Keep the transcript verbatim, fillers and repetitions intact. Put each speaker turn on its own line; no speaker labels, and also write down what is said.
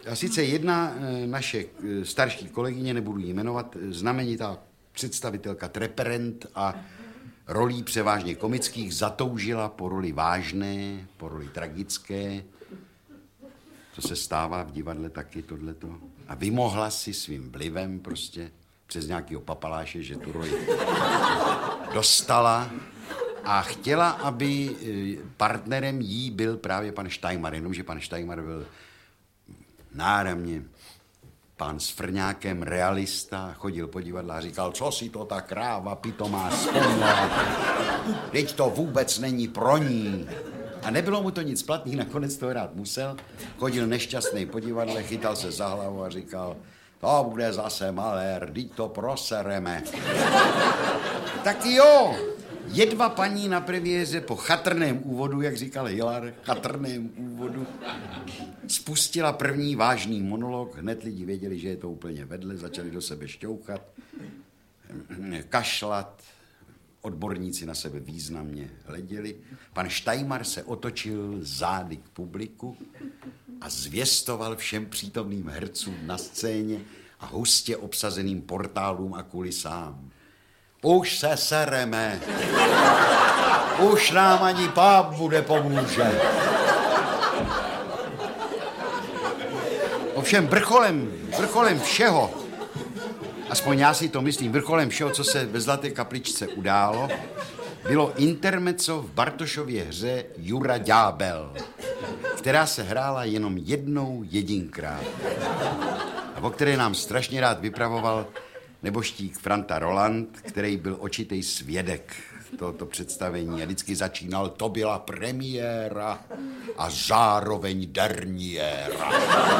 A sice jedna naše starší kolegyně, nebudu jí jmenovat, znamenitá představitelka Treperent a rolí převážně komických zatoužila po roli vážné, po roli tragické. To se stává v divadle taky, tohleto. A vymohla si svým vlivem prostě přes nějakého papaláše, že tu roli dostala a chtěla, aby partnerem jí byl právě pan Štajmar, jenomže pan Štajmar byl náramně pán s frňákem, realista, chodil po divadle a říkal, co si to ta kráva pitomá vzpomněla, teď to vůbec není pro ní. A nebylo mu to nic platný, nakonec to hrát musel, chodil nešťastný po divadle, chytal se za hlavu a říkal, to bude zase malér, teď to prosereme. Tak jo, jedva paní na premiéře po chatrném úvodu, jak říkal Hilar, chatrném úvodu, spustila první vážný monolog, hned lidi věděli, že je to úplně vedle, začali do sebe šťouchat, kašlat, odborníci na sebe významně hleděli. Pan Štajmar se otočil zády k publiku a zvěstoval všem přítomným hercům na scéně a hustě obsazeným portálům a kulisám. Už se sereme. Už nám ani páp bude pomůže. Ovšem vrcholem, vrcholem všeho, aspoň já si to myslím, vrcholem všeho, co se ve Zlaté kapličce událo, bylo intermezzo v Bartošově hře Jura Ďábel, která se hrála jenom jednou jedinkrát a o které nám strašně rád vypravoval neboštík Franta Roland, který byl očitej svědek tohoto představení a vždycky začínal, to byla premiéra a zároveň derniéra.